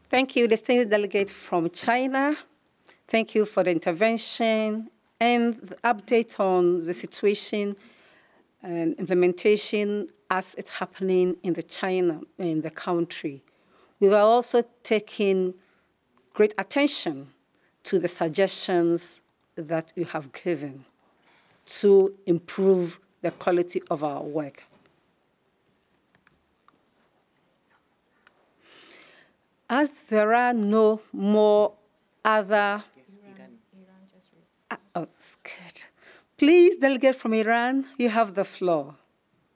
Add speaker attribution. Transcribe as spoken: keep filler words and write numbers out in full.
Speaker 1: Thank you, distinguished delegate from China. Thank you for the intervention and the update on the situation and implementation as it's happening in the China, in the country. We were also taking great attention to the suggestions that you have given to improve the quality of our work. As there are no more other...
Speaker 2: Iran, Iran just raised.
Speaker 1: Uh, oh, good. Please, delegate from Iran, you have the floor.